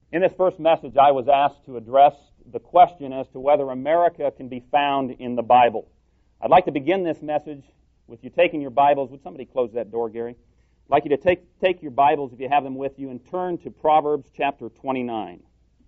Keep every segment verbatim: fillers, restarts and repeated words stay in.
In this first message, I was asked to address the question as to whether America can be found in the Bible. I'd like to begin this message with you taking your Bibles. Would somebody close that door, Gary? I'd like you to take, take your Bibles, if you have them with you, and turn to Proverbs chapter twenty-nine.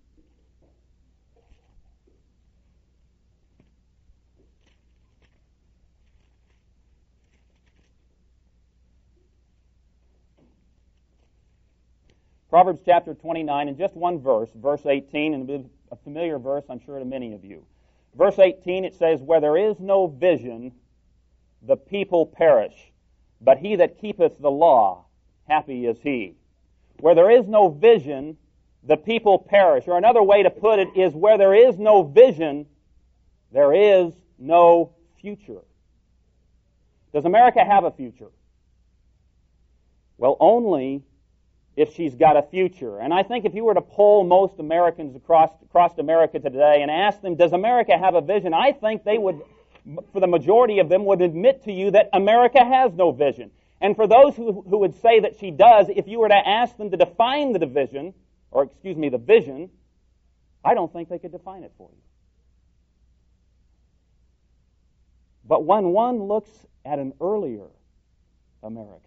Proverbs chapter twenty-nine, and just one verse, verse eighteen, and a familiar verse, I'm sure, to many of you. Verse eighteen, it says, "Where there is no vision, the people perish, but he that keepeth the law, happy is he." Where there is no vision, the people perish. Or another way to put it is, where there is no vision, there is no future. Does America have a future? Well, only if she's got a future. And I think if you were to poll most Americans across, across America today and ask them, does America have a vision? I think they would, for the majority of them, would admit to you that America has no vision. And for those who, who would say that she does, if you were to ask them to define the division, or excuse me, the vision, I don't think they could define it for you. But when one looks at an earlier America,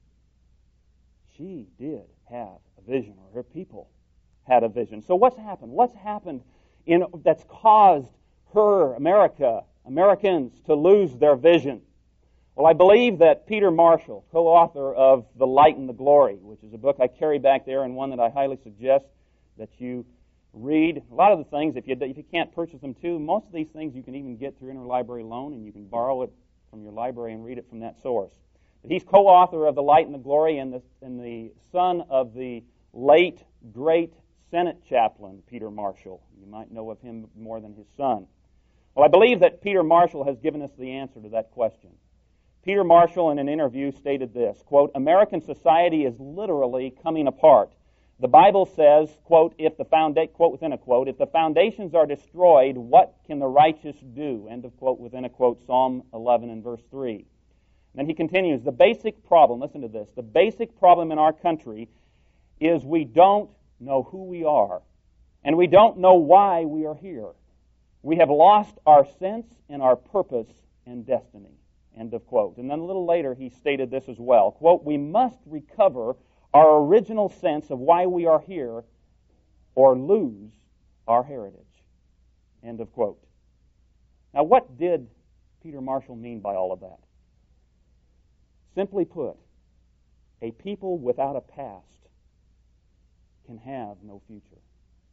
she did have a vision, or her people had a vision. So what's happened? What's happened in, that's caused her, America, Americans, to lose their vision? Well, I believe that Peter Marshall, co-author of The Light and the Glory, which is a book I carry back there and one that I highly suggest that you read. A lot of the things, if you, if you can't purchase them too, most of these things you can even get through interlibrary loan, and you can borrow it from your library and read it from that source. He's co-author of The Light and the Glory, and the, and the son of the late, great Senate chaplain, Peter Marshall. You might know of him more than his son. Well, I believe that Peter Marshall has given us the answer to that question. Peter Marshall, in an interview, stated this, quote, "American society is literally coming apart. The Bible says, quote, if the founda- quote within a quote, if the foundations are destroyed, what can the righteous do?" End of quote within a quote, Psalm eleven and verse three. And he continues, the basic problem, listen to this, the basic problem in our country is we don't know who we are, and we don't know why we are here. We have lost our sense and our purpose and destiny. End of quote. And then a little later he stated this as well, quote, "We must recover our original sense of why we are here or lose our heritage." End of quote. Now what did Peter Marshall mean by all of that? Simply put, a people without a past can have no future.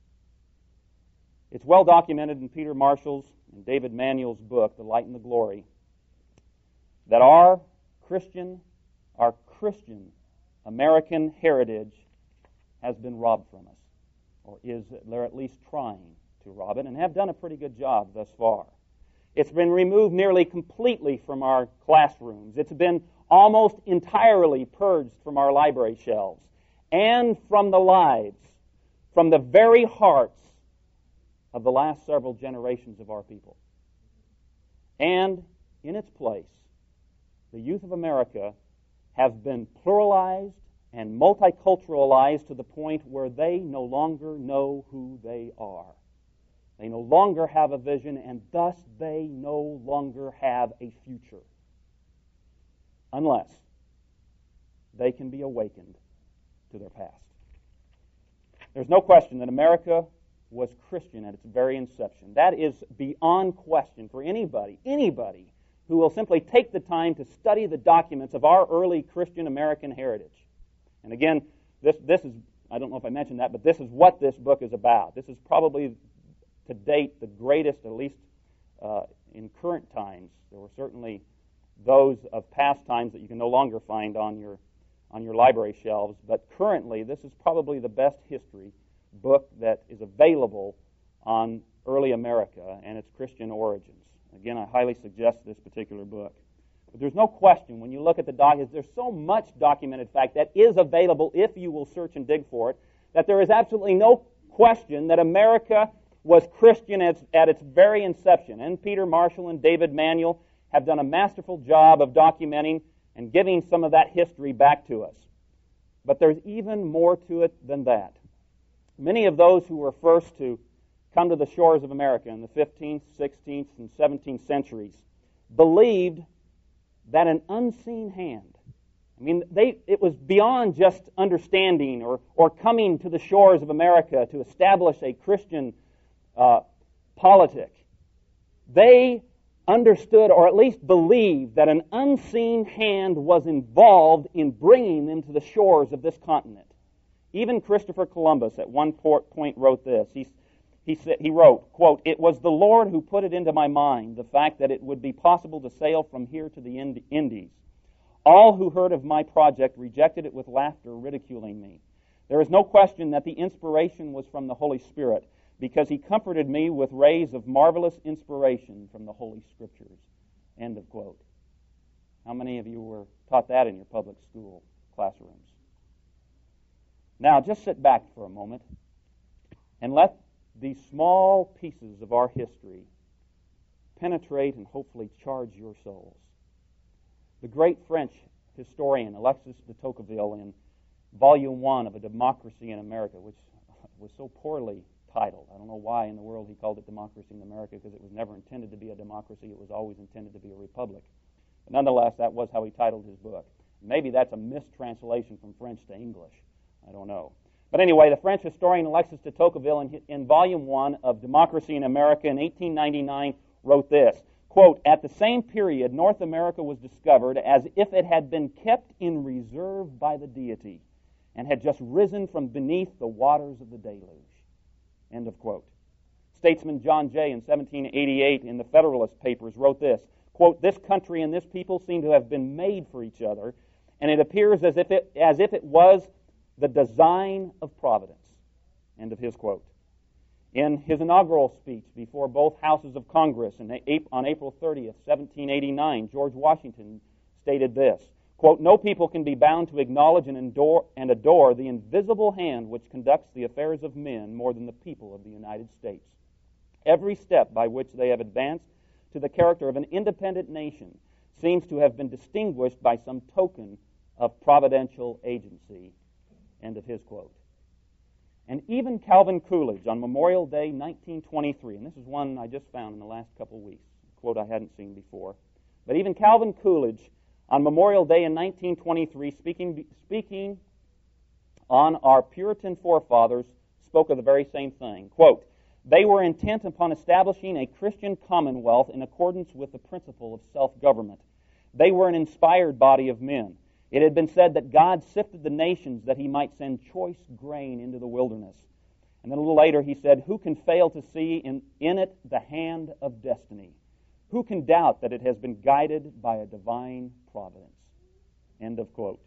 It's well documented in Peter Marshall's and David Manuel's book, The Light and the Glory, that our Christian, our Christian American heritage has been robbed from us, or is they're at least trying to rob it, and have done a pretty good job thus far. It's been removed nearly completely from our classrooms. It's been almost entirely purged from our library shelves and from the lives, from the very hearts of the last several generations of our people. And in its place, the youth of America have been pluralized and multiculturalized to the point where they no longer know who they are. They no longer have a vision, and thus they no longer have a future, unless they can be awakened to their past. There's no question that America was Christian at its very inception. That is beyond question for anybody, anybody who will simply take the time to study the documents of our early Christian American heritage. And again, this, this is, I don't know if I mentioned that, but this is what this book is about. This is probably, to date, the greatest, at least uh, in current times. There were certainly those of past times that you can no longer find on your on your library shelves, but currently this is probably the best history book that is available on early America and its Christian origins. Again, I highly suggest this particular book. But there's no question, when you look at the documents, there's so much documented fact that is available if you will search and dig for it, that there is absolutely no question that America was Christian at, at its very inception. And Peter Marshall and David Manuel have done a masterful job of documenting and giving some of that history back to us. But there's even more to it than that. Many of those who were first to come to the shores of America in the fifteenth, sixteenth, and seventeenth centuries believed that an unseen hand, I mean, they, it was beyond just understanding or, or coming to the shores of America to establish a Christian uh, politic. They understood, or at least believed, that an unseen hand was involved in bringing them to the shores of this continent. Even Christopher Columbus at one point wrote this. He, he, said, he wrote, quote, "It was the Lord who put it into my mind, the fact that it would be possible to sail from here to the Indies. All who heard of my project rejected it with laughter, ridiculing me. There is no question that the inspiration was from the Holy Spirit, because he comforted me with rays of marvelous inspiration from the Holy Scriptures." End of quote. How many of you were taught that in your public school classrooms? Now, just sit back for a moment and let these small pieces of our history penetrate and hopefully charge your souls. The great French historian Alexis de Tocqueville, in Volume one of A Democracy in America, which was so poorly titled. I don't know why in the world he called it Democracy in America, because it was never intended to be a democracy. It was always intended to be a republic. But nonetheless, that was how he titled his book. Maybe that's a mistranslation from French to English. I don't know. But anyway, the French historian Alexis de Tocqueville, in, in Volume one of Democracy in America in eighteen ninety-nine, wrote this, quote, "At the same period, North America was discovered as if it had been kept in reserve by the deity and had just risen from beneath the waters of the deluge." End of quote. Statesman John Jay in seventeen eighty-eight in the Federalist Papers wrote this, quote, "This country and this people seem to have been made for each other, and it appears as if it, as if it was the design of providence." End of his quote. In his inaugural speech before both houses of Congress on April thirtieth, seventeen eighty-nine, George Washington stated this, quote, "No people can be bound to acknowledge and adore, and adore the invisible hand which conducts the affairs of men more than the people of the United States. Every step by which they have advanced to the character of an independent nation seems to have been distinguished by some token of providential agency." End of his quote. And even Calvin Coolidge on Memorial Day nineteen twenty-three, and this is one I just found in the last couple of weeks, a quote I hadn't seen before, but even Calvin Coolidge on Memorial Day in nineteen twenty-three, speaking, speaking on our Puritan forefathers, spoke of the very same thing. Quote, "They were intent upon establishing a Christian commonwealth in accordance with the principle of self-government. They were an inspired body of men. It had been said that God sifted the nations that he might send choice grain into the wilderness." And then a little later he said, "Who can fail to see in, in it the hand of destiny? Who can doubt that it has been guided by a divine providence?" End of quote.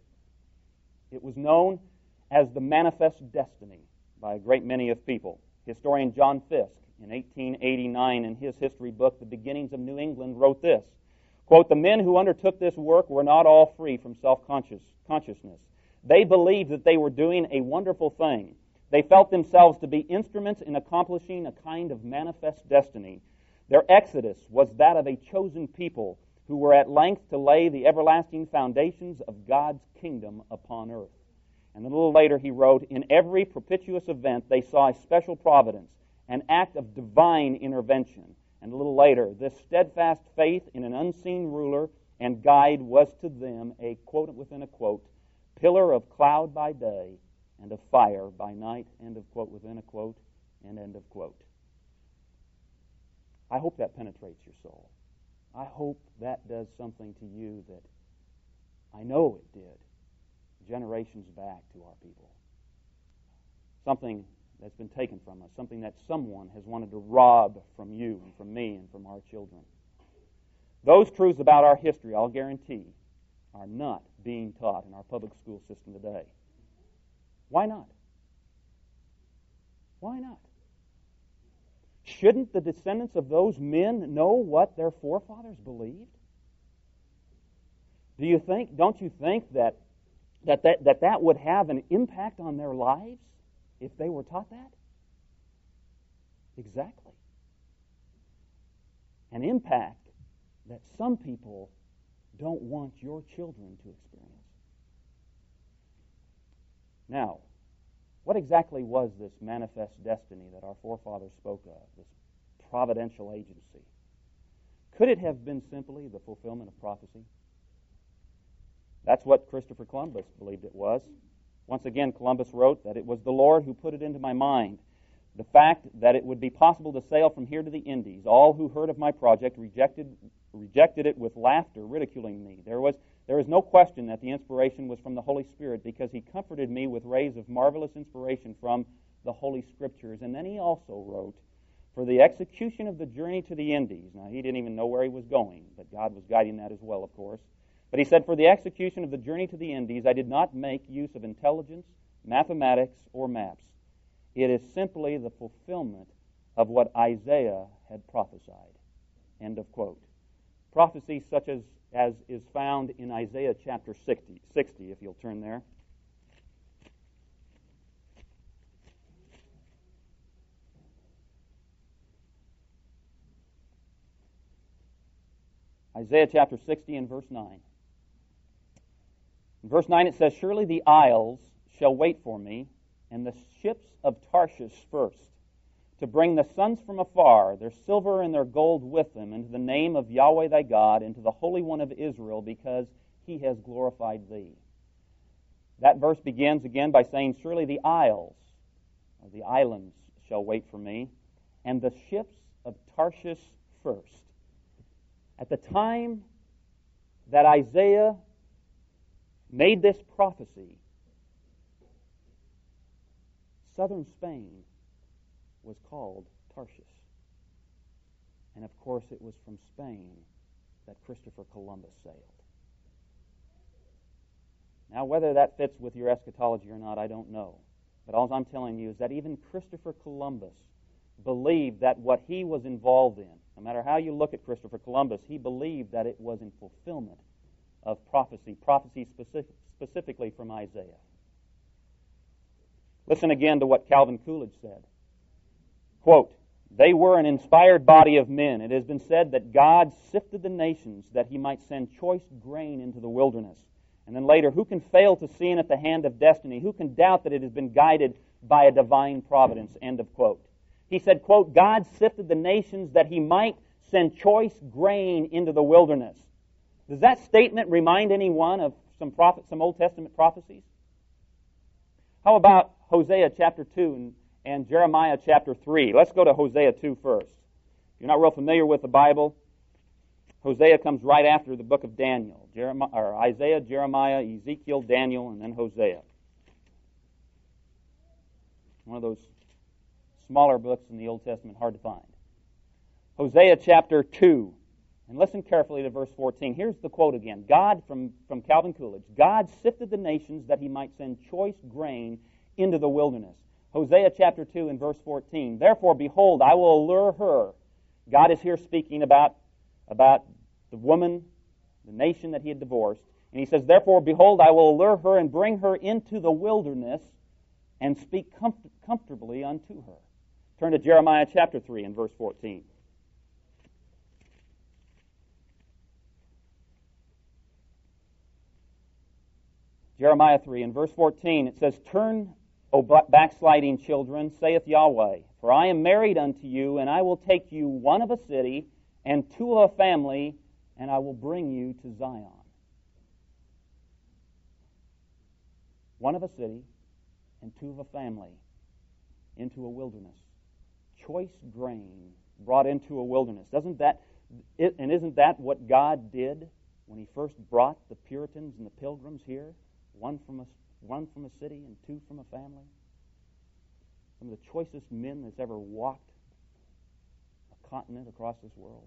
It was known as the manifest destiny by a great many of people. Historian John Fiske, in eighteen eighty-nine, in his history book, The Beginnings of New England, wrote this, quote, "The men who undertook this work were not all free from self-consciousness. They believed that they were doing a wonderful thing. They felt themselves to be instruments in accomplishing a kind of manifest destiny. Their exodus was that of a chosen people who were at length to lay the everlasting foundations of God's kingdom upon earth." And a little later he wrote, "In every propitious event they saw a special providence, an act of divine intervention." And a little later, "This steadfast faith in an unseen ruler and guide was to them a," quote within a quote, "pillar of cloud by day and of fire by night," end of quote within a quote, and end of quote. I hope that penetrates your soul. I hope that does something to you that I know it did generations back to our people. Something that's been taken from us, something that someone has wanted to rob from you and from me and from our children. Those truths about our history, I'll guarantee, are not being taught in our public school system today. Why not? Why not? Shouldn't the descendants of those men know what their forefathers believed? Do you think, don't you think that that, that, that that would have an impact on their lives if they were taught that? Exactly. An impact that some people don't want your children to experience. Now, What exactly was this manifest destiny that our forefathers spoke of, this providential agency? Could it have been simply the fulfillment of prophecy? That's what Christopher Columbus believed it was. Once again, Columbus wrote that it was the Lord who put it into my mind. The fact that it would be possible to sail from here to the Indies. All who heard of my project rejected rejected it with laughter, ridiculing me. There was there is no question that the inspiration was from the Holy Spirit, because he comforted me with rays of marvelous inspiration from the Holy Scriptures. And then he also wrote, for the execution of the journey to the Indies. Now, he didn't even know where he was going, but God was guiding that as well, of course. But he said, for the execution of the journey to the Indies, I did not make use of intelligence, mathematics, or maps. It is simply the fulfillment of what Isaiah had prophesied. End of quote. Prophecy such as, as is found in Isaiah chapter sixty, sixty, if you'll turn there. Isaiah chapter sixty and verse nine. In verse nine it says, surely the isles shall wait for me, and the ships of Tarshish first, to bring the sons from afar, their silver and their gold with them, into the name of Yahweh thy God, and to the Holy One of Israel, because he has glorified thee. That verse begins again by saying, surely the isles, or the islands, shall wait for me, and the ships of Tarshish first. At the time that Isaiah made this prophecy, southern Spain was called Tarshish. And of course it was from Spain that Christopher Columbus sailed. Now, whether that fits with your eschatology or not, I don't know. But all I'm telling you is that even Christopher Columbus believed that what he was involved in, no matter how you look at Christopher Columbus, he believed that it was in fulfillment of prophecy, prophecy specific, specifically from Isaiah. Listen again to what Calvin Coolidge said. Quote, they were an inspired body of men. It has been said that God sifted the nations that he might send choice grain into the wilderness. And then later, who can fail to see in it the hand of destiny? Who can doubt that it has been guided by a divine providence? End of quote. He said, quote, God sifted the nations that he might send choice grain into the wilderness. Does that statement remind anyone of some prophet, some Old Testament prophecies? How about Hosea chapter two and, and Jeremiah chapter three? Let's go to Hosea two first. If you're not real familiar with the Bible, Hosea comes right after the book of Daniel. Jeremiah, or Isaiah, Jeremiah, Ezekiel, Daniel, and then Hosea. One of those smaller books in the Old Testament, hard to find. Hosea chapter two. And listen carefully to verse fourteen. Here's the quote again. God, from, from Calvin Coolidge, God sifted the nations that he might send choice grain into the wilderness. Hosea chapter two and verse fourteen. Therefore, behold, I will allure her. God is here speaking about, about the woman, the nation that he had divorced. And he says, therefore, behold, I will allure her and bring her into the wilderness and speak comfort, comfortably unto her. Turn to Jeremiah chapter three and verse fourteen. Jeremiah three and verse fourteen, it says, turn, O backsliding children, saith Yahweh, for I am married unto you, and I will take you one of a city and two of a family, and I will bring you to Zion. One of a city and two of a family into a wilderness. Choice grain brought into a wilderness. Doesn't that, and isn't that what God did when he first brought the Puritans and the Pilgrims here? One from a, one from a city and two from a family. Some of the choicest men that's ever walked a continent across this world.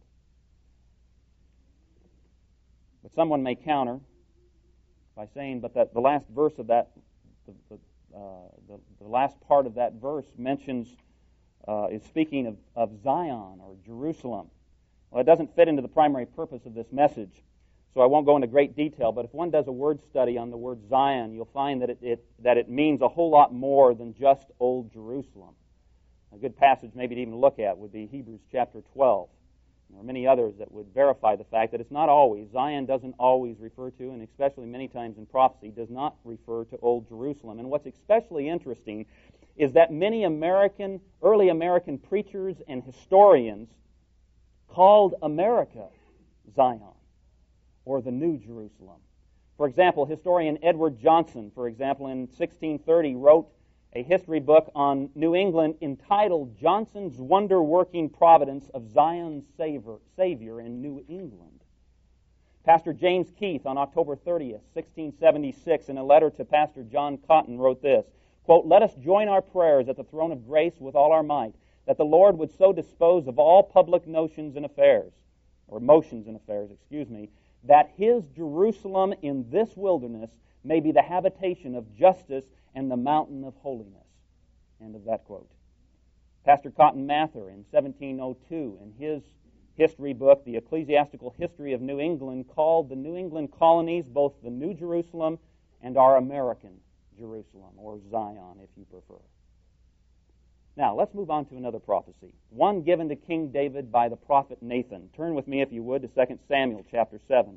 But someone may counter by saying, but that the last verse of that, the, the, uh, the, the last part of that verse mentions, uh, is speaking of, of Zion or Jerusalem. Well, it doesn't fit into the primary purpose of this message. So I won't go into great detail, but if one does a word study on the word Zion, you'll find that it, it that it means a whole lot more than just Old Jerusalem. A good passage maybe to even look at would be Hebrews chapter twelve. There are many others that would verify the fact that it's not always, Zion doesn't always refer to, and especially many times in prophecy, does not refer to Old Jerusalem. And what's especially interesting is that many American, early American preachers and historians called America Zion, or the New Jerusalem. For example, historian Edward Johnson, for example, in sixteen thirty wrote a history book on New England entitled Johnson's Wonder-Working Providence of Zion's Savior, Savior in New England. Pastor James Keith, on October thirtieth, sixteen seventy-six, in a letter to Pastor John Cotton, wrote this, quote, "Let us join our prayers at the throne of grace with all our might, that the Lord would so dispose of all public notions and affairs, or motions and affairs, excuse me, that His Jerusalem in this wilderness may be the habitation of justice and the mountain of holiness." End of that quote. Pastor Cotton Mather in seventeen oh two, in his history book, The Ecclesiastical History of New England, called the New England colonies both the New Jerusalem and our American Jerusalem, or Zion, if you prefer. Now, let's move on to another prophecy, one given to King David by the prophet Nathan. Turn with me, if you would, to Second Samuel chapter seven.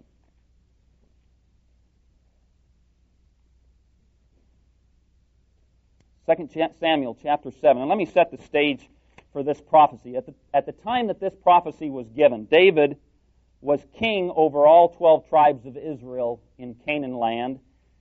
Second Samuel chapter seven. And let me set the stage for this prophecy. At the, at the time that this prophecy was given, David was king over all twelve tribes of Israel in Canaan land,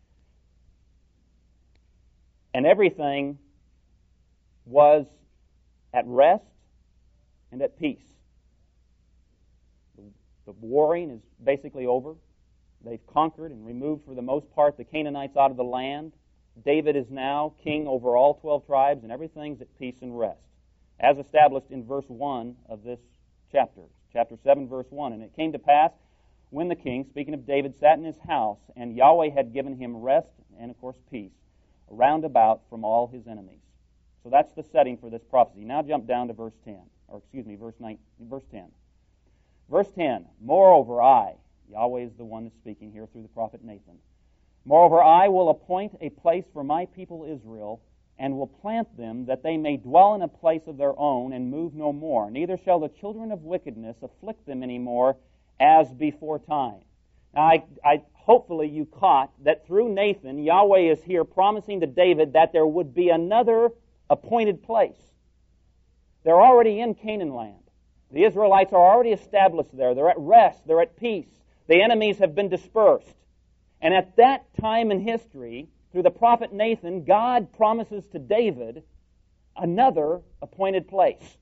and everything was at rest and at peace. The, the warring is basically over. They've conquered and removed, for the most part, the Canaanites out of the land. David is now king over all twelve tribes, and everything's at peace and rest, as established in verse one of this chapter, chapter seven, verse one. "And it came to pass, when the king," speaking of David, "sat in his house, and Yahweh had given him rest," and of course peace, "round about from all his enemies." So that's the setting for this prophecy. Now jump down to verse ten, or excuse me, verse nine, verse ten. Verse ten, "Moreover I," Yahweh is the one that's speaking here through the prophet Nathan, "Moreover I will appoint a place for my people Israel, and will plant them, that they may dwell in a place of their own, and move no more. Neither shall the children of wickedness afflict them any more, as before time." Now, I, I hopefully you caught that through Nathan, Yahweh is here promising to David that there would be another appointed place. They're already in Canaan land. The Israelites are already established there. They're at rest. They're at peace. The enemies have been dispersed. And at that time in history, through the prophet Nathan, God promises to David another appointed place.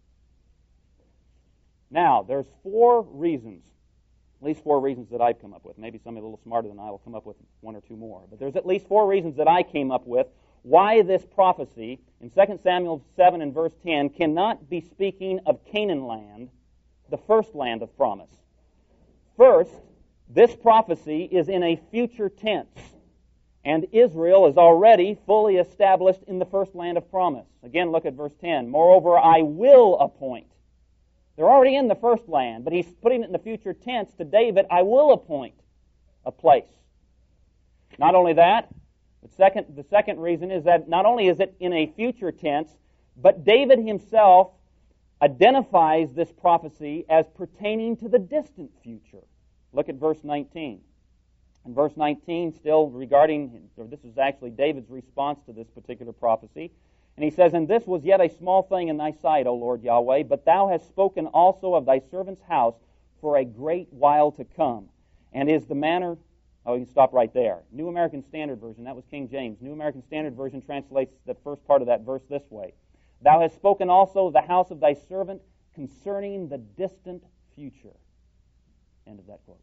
Now, there's four reasons, at least four reasons that I've come up with. Maybe somebody a little smarter than I will come up with one or two more. But there's at least four reasons that I came up with why this prophecy in Second Samuel seven and verse ten cannot be speaking of Canaan land, the first land of promise. First, this prophecy is in a future tense, and Israel is already fully established in the first land of promise. Again, look at verse ten. "Moreover, I will appoint." They're already in the first land, but he's putting it in the future tense to David, "I will appoint a place." Not only that, the second, the second reason is that not only is it in a future tense, but David himself identifies this prophecy as pertaining to the distant future. Look at verse nineteen. In verse nineteen, still regarding, or this is actually David's response to this particular prophecy, and he says, "And this was yet a small thing in thy sight, O Lord Yahweh, but thou hast spoken also of thy servant's house for a great while to come, and is the manner..." Oh, you can stop right there. New American Standard Version, that was King James. New American Standard Version translates the first part of that verse this way: "Thou hast spoken also of the house of thy servant concerning the distant future." End of that quote.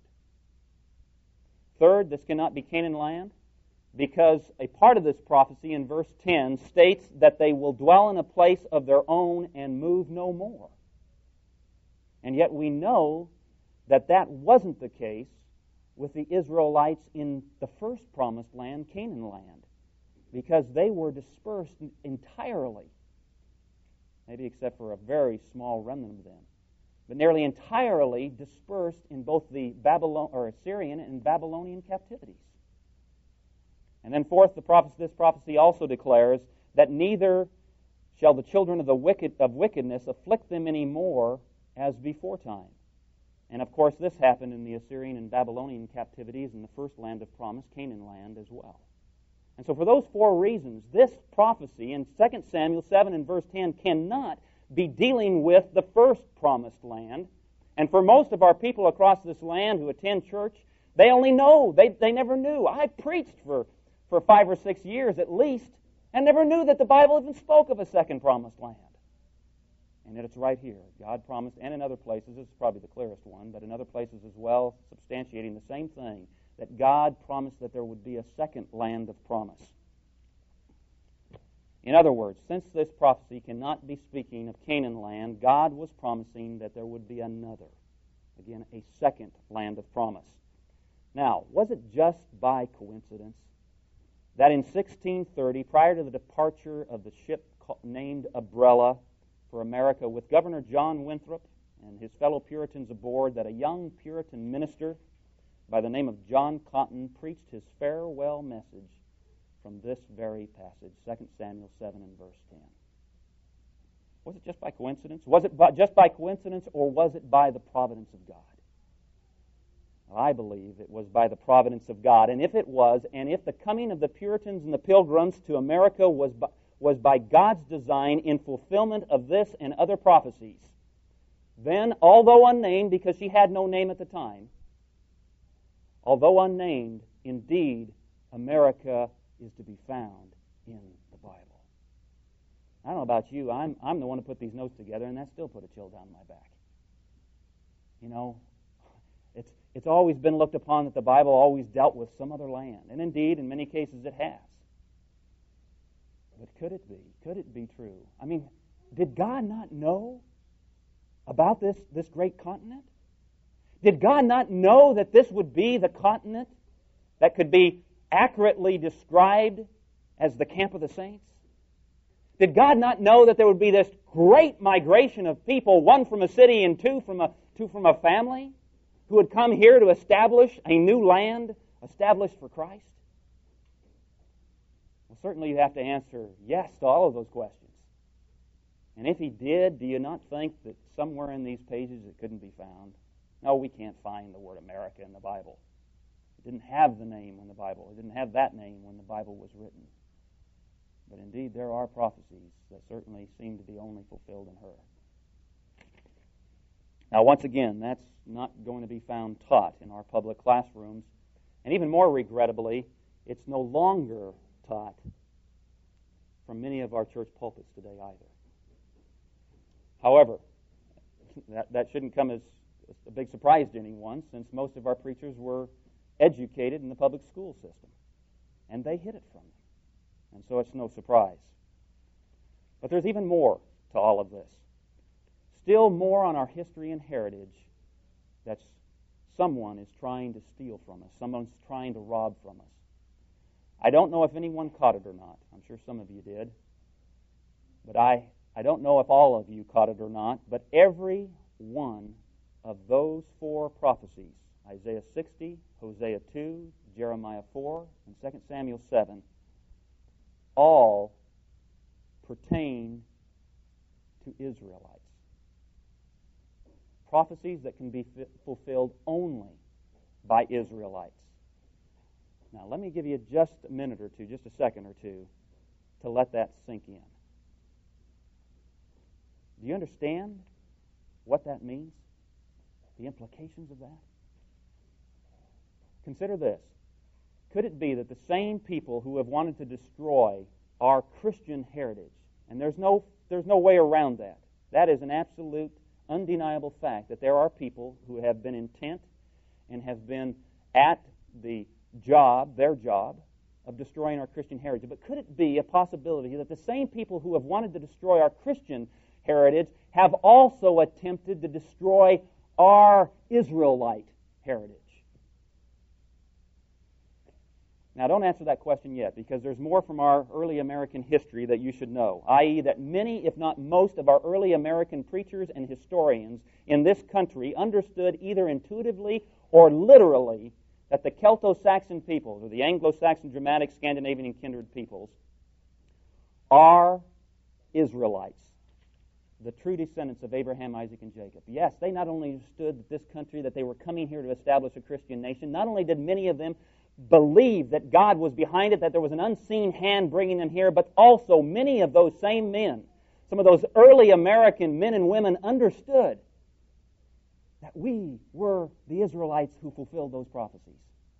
Third, this cannot be Canaan land, because a part of this prophecy in verse ten states that they will dwell in a place of their own and move no more. And yet we know that that wasn't the case with the Israelites in the first promised land, Canaan land, because they were dispersed entirely, maybe except for a very small remnant of them, but nearly entirely dispersed in both the Babylon or Assyrian and Babylonian captivities. And then fourth, the prophecy, this prophecy also declares that neither shall the children of the wicked of wickedness afflict them any more as before time. And of course, this happened in the Assyrian and Babylonian captivities in the first land of promise, Canaan land, as well. And so for those four reasons, this prophecy in Second Samuel seven and verse ten cannot be dealing with the first promised land. And for most of our people across this land who attend church, they only know, they, they never knew. I preached for, for five or six years at least, and never knew that the Bible even spoke of a second promised land. And yet it's right here. God promised, and in other places, this is probably the clearest one, but in other places as well, substantiating the same thing, that God promised that there would be a second land of promise. In other words, since this prophecy cannot be speaking of Canaan land, God was promising that there would be another, again, a second land of promise. Now, was it just by coincidence that in sixteen thirty, prior to the departure of the ship named Umbrella for America with Governor John Winthrop and his fellow Puritans aboard, that a young Puritan minister by the name of John Cotton preached his farewell message from this very passage, Second Samuel seven and verse ten. Was it just by coincidence? Was it by, just by coincidence, or was it by the providence of God? I believe it was by the providence of God. And if it was, and if the coming of the Puritans and the Pilgrims to America was by, was by God's design in fulfillment of this and other prophecies, then, although unnamed, because she had no name at the time, although unnamed, indeed, America is to be found in the Bible. I don't know about you, I'm, I'm the one who put these notes together, and that still put a chill down my back. You know, it's, it's always been looked upon that the Bible always dealt with some other land, and indeed, in many cases, it has. But could it be? Could it be true? I mean, did God not know about this, this great continent? Did God not know that this would be the continent that could be accurately described as the camp of the saints? Did God not know that there would be this great migration of people, one from a city and two from a, two from a family, who would come here to establish a new land established for Christ? Well, certainly you have to answer yes to all of those questions. And if He did, do you not think that somewhere in these pages it couldn't be found? No, we can't find the word America in the Bible. It didn't have the name when the Bible, it didn't have that name when the Bible was written. But indeed, there are prophecies that certainly seem to be only fulfilled in her. Now, once again, that's not going to be found taught in our public classrooms. And even more regrettably, it's no longer taught from many of our church pulpits today either. However, that, that shouldn't come as a big surprise to anyone, since most of our preachers were educated in the public school system, and they hid it from them. And so it's no surprise. But there's even more to all of this. Still more on our history and heritage that someone is trying to steal from us. Someone's trying to rob from us. I don't know if anyone caught it or not. I'm sure some of you did. But I, I don't know if all of you caught it or not. But every one of those four prophecies, Isaiah sixty, Hosea two, Jeremiah four, and Second Samuel seven, all pertain to Israelites. Prophecies that can be f- fulfilled only by Israelites. Now, let me give you just a minute or two, just a second or two, to let that sink in. Do you understand what that means? The implications of that? Consider this. Could it be that the same people who have wanted to destroy our Christian heritage, and there's no, there's no way around that. That is an absolute, undeniable fact, that there are people who have been intent and have been at the job, their job, of destroying our Christian heritage. But could it be a possibility that the same people who have wanted to destroy our Christian heritage have also attempted to destroy our Israelite heritage? Now, don't answer that question yet, because there's more from our early American history that you should know, that is that many, if not most, of our early American preachers and historians in this country understood either intuitively or literally that the Celto-Saxon peoples, or the Anglo-Saxon, Germanic, Scandinavian, and kindred peoples, are Israelites. the true descendants of Abraham, Isaac, and Jacob. Yes, they not only understood that this country, that they were coming here to establish a Christian nation, not only did many of them believe that God was behind it, that there was an unseen hand bringing them here, but also many of those same men, some of those early American men and women understood that we were the Israelites who fulfilled those prophecies.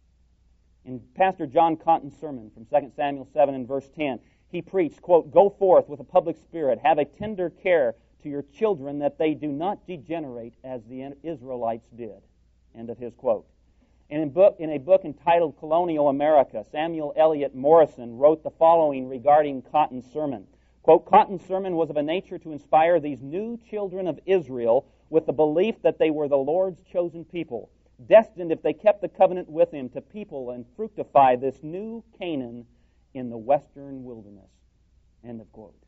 In Pastor John Cotton's sermon from Second Samuel seven and verse ten, he preached, quote, "Go forth with a public spirit, have a tender care to your children that they do not degenerate as the Israelites did." End of his quote. And in, book, in a book entitled Colonial America, Samuel Eliot Morrison wrote the following regarding Cotton's sermon. Quote, "Cotton's sermon was of a nature to inspire these new children of Israel with the belief that they were the Lord's chosen people, destined, if they kept the covenant with Him, to people and fructify this new Canaan in the western wilderness." End of quote.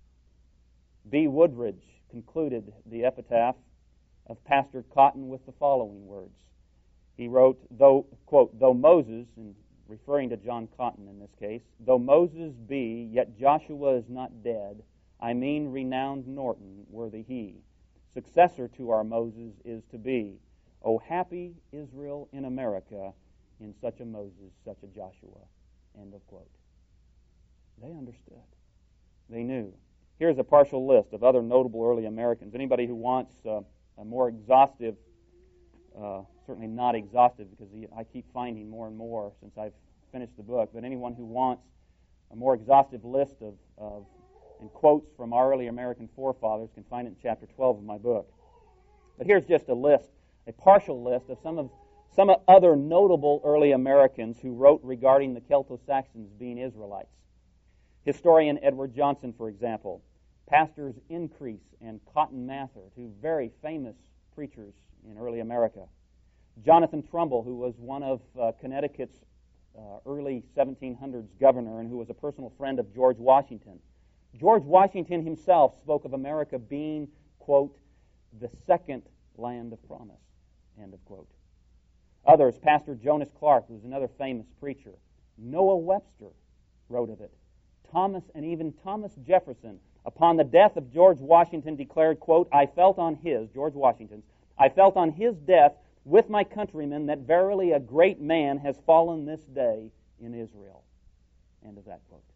B. Woodridge concluded the epitaph of Pastor Cotton with the following words. He wrote, though, quote, "Though Moses," and referring to John Cotton in this case, "though Moses be, yet Joshua is not dead. I mean renowned Norton, worthy he. Successor to our Moses is to be. O happy Israel in America, in such a Moses, such a Joshua." End of quote. They understood. They knew. Here's a partial list of other notable early Americans. Anybody who wants uh, a more exhaustive, uh, certainly not exhaustive because I keep finding more and more since I've finished the book, but anyone who wants a more exhaustive list of, of and quotes from our early American forefathers can find it in chapter twelve of my book. But here's just a list, a partial list of some of some other notable early Americans who wrote regarding the Celto-Saxons being Israelites. Historian Edward Johnson, for example, Pastors Increase and Cotton Mather, two very famous preachers in early America. Jonathan Trumbull, who was one of uh, Connecticut's uh, early seventeen hundreds governor and who was a personal friend of George Washington. George Washington himself spoke of America being, quote, "the second land of promise," end of quote. Others, Pastor Jonas Clark, who was another famous preacher. Noah Webster wrote of it. Thomas and even Thomas Jefferson, upon the death of George Washington, declared, quote, "I felt on his," George Washington's, "I felt on his death with my countrymen that verily a great man has fallen this day in Israel." End of that quote.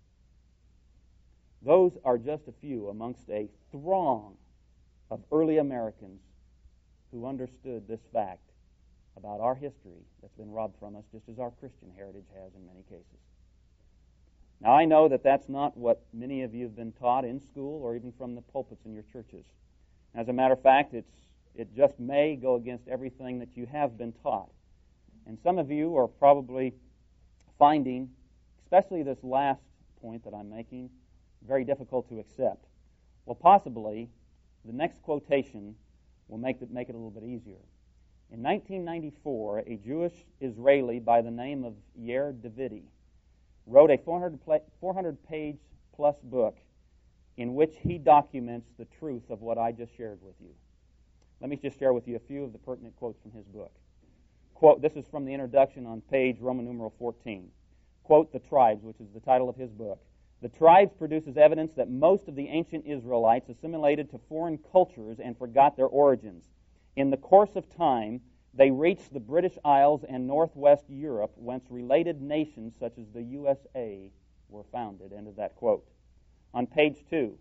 Those are just a few amongst a throng of early Americans who understood this fact about our history that's been robbed from us, just as our Christian heritage has in many cases. Now, I know that that's not what many of you have been taught in school or even from the pulpits in your churches. As a matter of fact, it's it just may go against everything that you have been taught. And some of you are probably finding, especially this last point that I'm making, very difficult to accept. Well, possibly the next quotation will make it, make it a little bit easier. In nineteen ninety-four, a Jewish Israeli by the name of Yair Davidi wrote a four hundred page plus book in which he documents the truth of what I just shared with you. Let me just share with you a few of the pertinent quotes from his book. Quote, this is from the introduction on page Roman numeral fourteen. Quote, "The tribes," which is the title of his book. "The tribes produces evidence that most of the ancient Israelites assimilated to foreign cultures and forgot their origins. In the course of time, they reached the British Isles and northwest Europe, whence related nations such as the U S A were founded." End of that quote. On page two,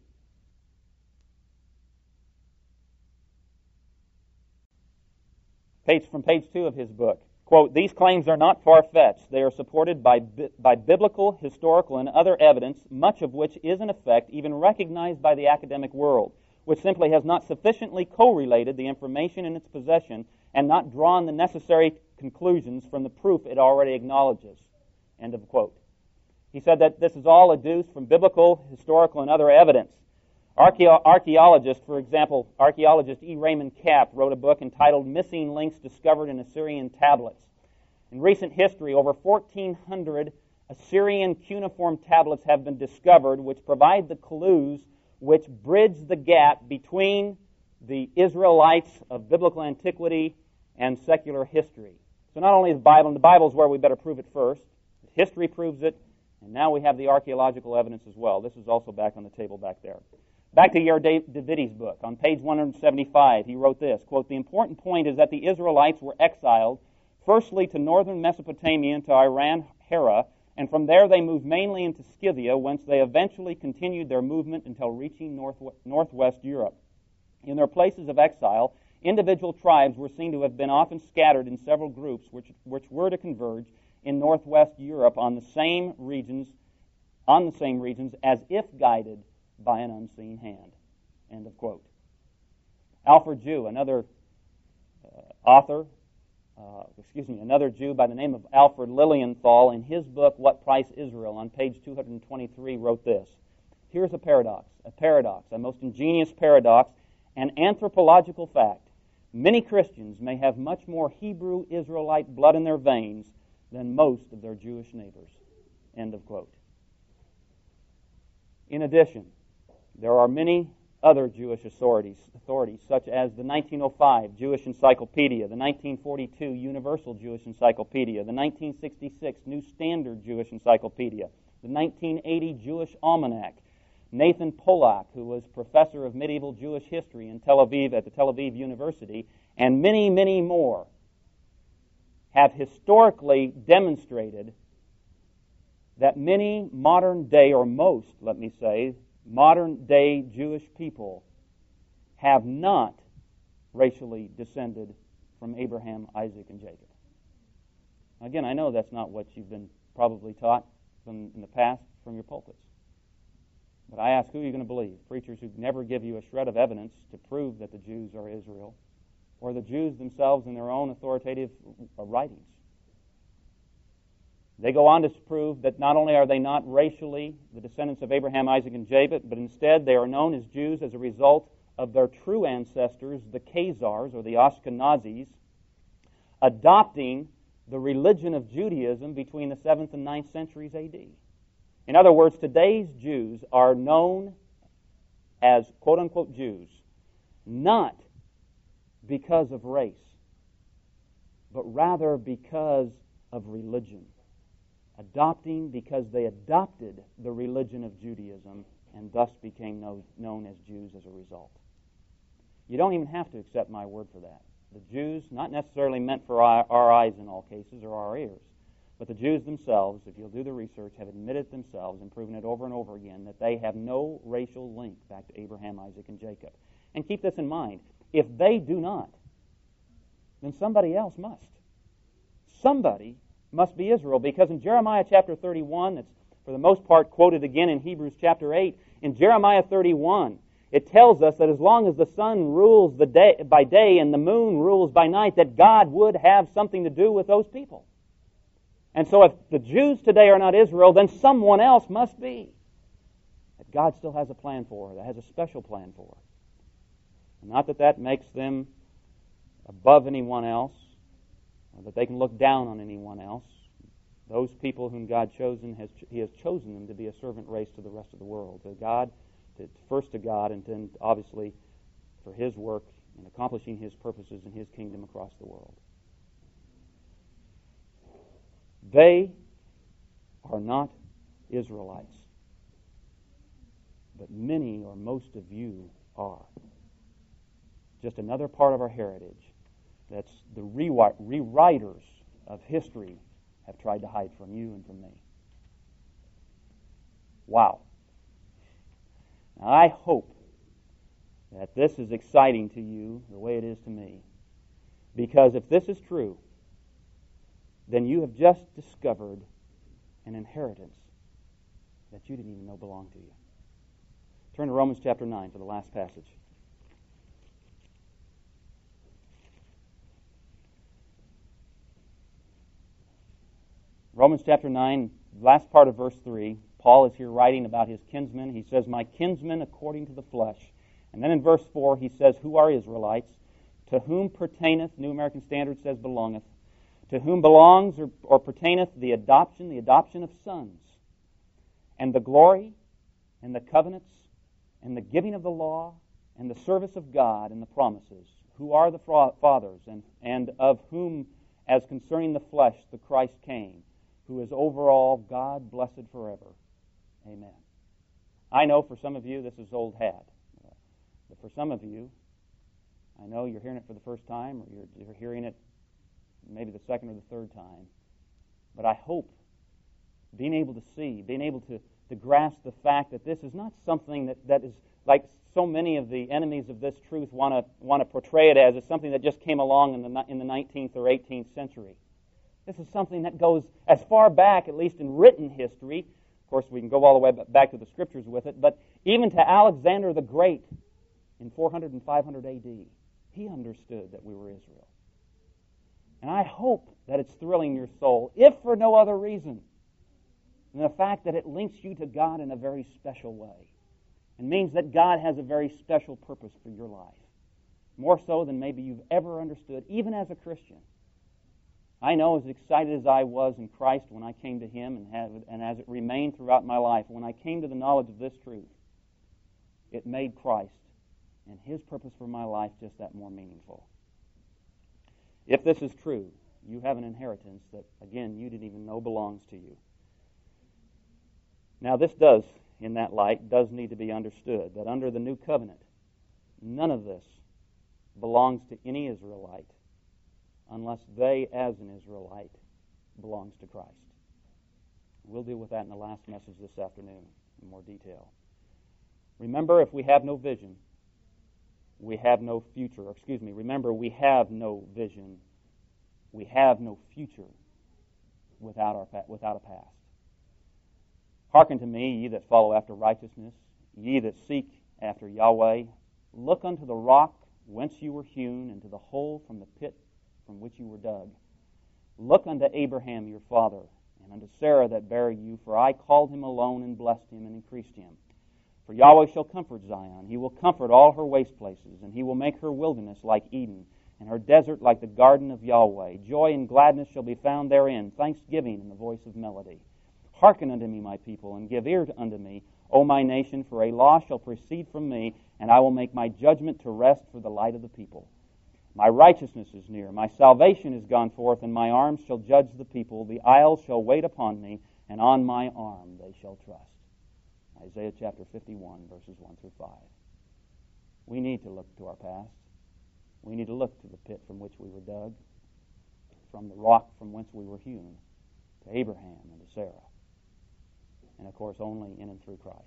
page from page two of his book, quote, "These claims are not far-fetched. They are supported by bi- by biblical, historical, and other evidence, much of which is in effect even recognized by the academic world, which simply has not sufficiently correlated the information in its possession and not drawn the necessary conclusions from the proof it already acknowledges." End of quote. He said that this is all adduced from biblical, historical, and other evidence. Archeo- archaeologist, for example, archaeologist E. Raymond Kapp wrote a book entitled "Missing Links Discovered in Assyrian Tablets." In recent history, over fourteen hundred Assyrian cuneiform tablets have been discovered, which provide the clues which bridge the gap between the Israelites of biblical antiquity and secular history. So not only the Bible, and the Bible is where we better prove it first, history proves it, and now we have the archaeological evidence as well. This is also back on the table back there. Back to Yair Davidi's book. On page one seventy-five, he wrote this, quote, "The important point is that the Israelites were exiled, firstly to northern Mesopotamia and to Iran, Hera, and from there they moved mainly into Scythia, whence they eventually continued their movement until reaching north, northwest Europe. In their places of exile, individual tribes were seen to have been often scattered in several groups, which, which were to converge in northwest Europe on the same regions, on the same regions, as if guided by an unseen hand." End of quote. Alfred Jew, another uh, author, uh, excuse me, another Jew by the name of Alfred Lilienthal, in his book, What Price Israel, on page two twenty-three, wrote this: "Here's a paradox, a paradox, a most ingenious paradox, an anthropological fact. Many Christians may have much more Hebrew Israelite blood in their veins than most of their Jewish neighbors." End of quote. In addition, there are many other Jewish authorities, authorities, such as the nineteen oh five Jewish Encyclopedia, the nineteen forty-two Universal Jewish Encyclopedia, the nineteen sixty-six New Standard Jewish Encyclopedia, the nineteen eighty Jewish Almanac. Nathan Polak, who was professor of medieval Jewish history in Tel Aviv at the Tel Aviv University, and many, many more, have historically demonstrated that many modern day, or most, let me say, modern day Jewish people have not racially descended from Abraham, Isaac, and Jacob. Again, I know that's not what you've been probably taught from, in the past from your pulpits. But I ask, who are you going to believe? Preachers who never give you a shred of evidence to prove that the Jews are Israel, or the Jews themselves in their own authoritative writings? They go on to prove that not only are they not racially the descendants of Abraham, Isaac, and Jacob, but instead they are known as Jews as a result of their true ancestors, the Khazars, or the Ashkenazis, adopting the religion of Judaism between the seventh and ninth centuries A D. In other words, today's Jews are known as quote-unquote Jews, not because of race, but rather because of religion. Adopting because they adopted the religion of Judaism and thus became know, known as Jews as a result. You don't even have to accept my word for that. The Jews, not necessarily meant for our, our eyes in all cases or our ears, but the Jews themselves, if you'll do the research, have admitted themselves and proven it over and over again that they have no racial link back to Abraham, Isaac, and Jacob. And keep this in mind. If they do not, then somebody else must. Somebody must be Israel, because in Jeremiah chapter thirty-one, that's for the most part quoted again in Hebrews chapter eight, in Jeremiah thirty-one, it tells us that as long as the sun rules the day, by day and the moon rules by night, that God would have something to do with those people. And so if the Jews today are not Israel, then someone else must be. That God still has a plan for her, that has a special plan for her. Not that that makes them above anyone else, or that they can look down on anyone else. Those people whom God chosen has He has chosen them to be a servant race to the rest of the world, to God, to, first to God, and then obviously for His work in accomplishing His purposes in His kingdom across the world. They are not Israelites, but many or most of you are. Just another part of our heritage that's the rewriters of history have tried to hide from you and from me. Wow. Now, I hope that this is exciting to you the way it is to me, because if this is true, then you have just discovered an inheritance that you didn't even know belonged to you. Turn to Romans chapter nine for the last passage. Romans chapter nine, last part of verse three, Paul is here writing about his kinsmen. He says, "My kinsmen according to the flesh." And then in verse four he says, "Who are Israelites? To whom pertaineth," New American Standard says, "belongeth," to whom belongs or, or pertaineth the adoption, the adoption of sons, and the glory, and the covenants, and the giving of the law, and the service of God, and the promises, who are the fathers, and, and of whom, as concerning the flesh, the Christ came, who is over all, God blessed forever. Amen. I know for some of you this is old hat. for some of you, I know you're hearing it for the first time, or you're, you're hearing it maybe the second or the third time, but I hope being able to see, being able to, to grasp the fact that this is not something that, that is like so many of the enemies of this truth want to want to portray it as. It's something that just came along in the in the nineteenth or eighteenth century. This is something that goes as far back, at least in written history. Of course, we can go all the way back to the Scriptures with it, but even to Alexander the Great in four hundred and five hundred A D, he understood that we were Israel. And I hope that it's thrilling your soul, if for no other reason than the fact that it links you to God in a very special way. It means that God has a very special purpose for your life, more so than maybe you've ever understood, even as a Christian. I know as excited as I was in Christ when I came to Him, and, have, and as it remained throughout my life, when I came to the knowledge of this truth, it made Christ and His purpose for my life just that more meaningful. If this is true, you have an inheritance that, again, you didn't even know belongs to you. Now, this does, in that light, does need to be understood, that under the new covenant, none of this belongs to any Israelite unless they, as an Israelite, belongs to Christ. We'll deal with that in the last message this afternoon in more detail. Remember, if we have no vision, we have no future. Or excuse me, remember, we have no vision. We have no future without our without a past. Hearken to me, ye that follow after righteousness, ye that seek after Yahweh. Look unto the rock whence you were hewn, and to the hole from the pit from which you were dug. Look unto Abraham your father, and unto Sarah that bare you, for I called him alone, and blessed him, and increased him. For Yahweh shall comfort Zion. He will comfort all her waste places, and He will make her wilderness like Eden, and her desert like the garden of Yahweh. Joy and gladness shall be found therein, thanksgiving and the voice of melody. Hearken unto me, my people, and give ear unto me, O my nation, for a law shall proceed from me, and I will make my judgment to rest for the light of the people. My righteousness is near, my salvation is gone forth, and my arms shall judge the people. The isles shall wait upon me, and on my arm they shall trust. Isaiah chapter fifty-one, verses one through five. We need to look to our past. We need to look to the pit from which we were dug, from the rock from whence we were hewn, to Abraham and to Sarah, and of course only in and through Christ.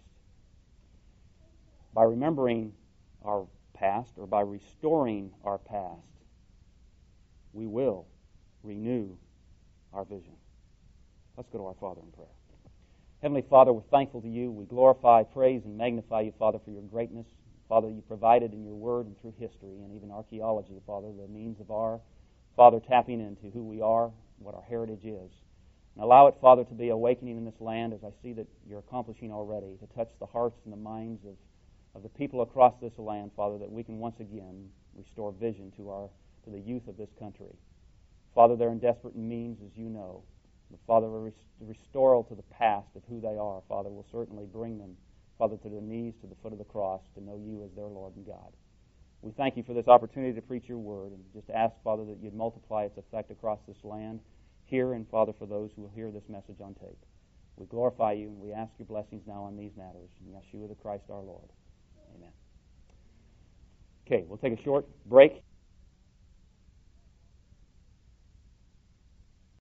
By remembering our past, or by restoring our past, we will renew our vision. Let's go to our Father in prayer. Heavenly Father, we're thankful to You. We glorify, praise, and magnify You, Father, for Your greatness. Father, You provided in Your Word and through history and even archaeology, Father, the means of our, Father, tapping into who we are, what our heritage is. And allow it, Father, to be awakening in this land, as I see that You're accomplishing already, to touch the hearts and the minds of, of the people across this land, Father, that we can once again restore vision to our to the youth of this country. Father, they're in desperate means, as You know. But Father, a restoral to the past of who they are, Father, will certainly bring them, Father, to their knees, to the foot of the cross, to know You as their Lord and God. We thank You for this opportunity to preach Your word, and just ask, Father, that You'd multiply its effect across this land, here, and Father, for those who will hear this message on tape. We glorify You, and we ask Your blessings now on these matters. In Yeshua the Christ our Lord. Amen. Okay, we'll take a short break.